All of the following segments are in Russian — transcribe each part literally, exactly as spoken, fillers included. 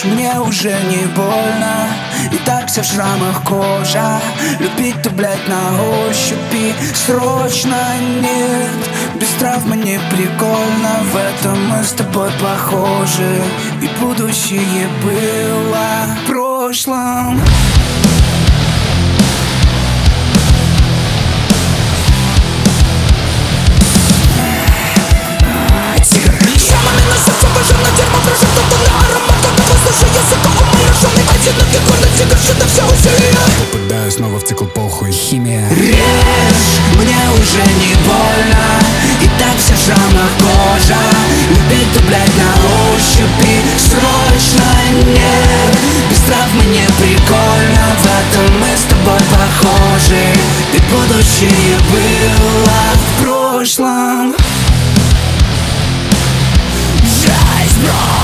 мне уже не больно, и так вся в шрамах кожа. Любить-то, блядь, на ощупи срочно нет. Без травмы не прикольно, в этом мы с тобой похожи. И будущее было в прошлом. Попадаю снова в цикл похуй. Химия. Режь, мне уже не больно, и так вся в шрамах кожа. Любить-то, блядь, на ощупи срочно нет. Без травмы не прикольно, в этом мы с тобой похожи. И будущее было в прошлом. Жесть, бро.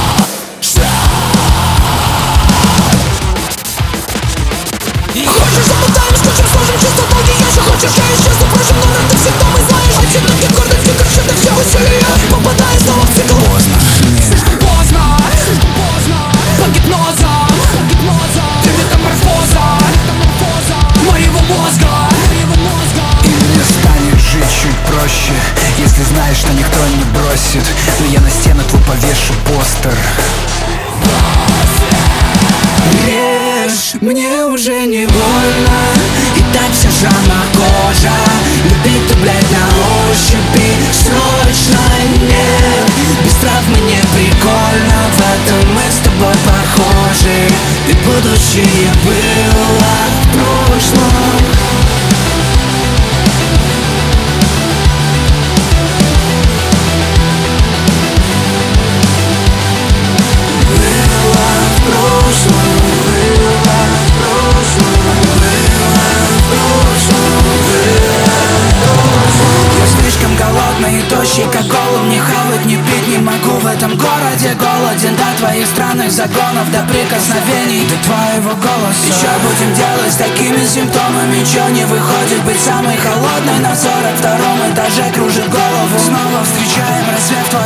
Хочешь замотаем, скучаем, сложим чувства долгие. Если хочешь, я исчезну, прожим, но ты всегда мы знаешь. Одинокий гордость, крышит и все усилия. Попадая снова в цикл. Поздно, слишком поздно, слишком поздно. Под гипнозом, под гипнозом. Ты метаморфоза, метаморфоза моего мозга, моего мозга. и мне станет жить чуть проще, если знаешь, что никто не бросит. Но я на стену твой повешу постер. Режь, мне уже не больно, и так вся в шрамах кожа. Любить-то, блядь, на ощупи срочно нет. Без травмы не прикольно, в этом мы с тобой похожи. И будущее было в прошлом. Тощий как голубь, не хавать, не пить не могу. В этом городе голоден до твоих странных загонов, до прикосновений, до твоего голоса. Еще будем делать с такими симптомами, ничего не выходит быть самой холодной. На сорок втором этаже кружит голову. Снова встречаем рассвет в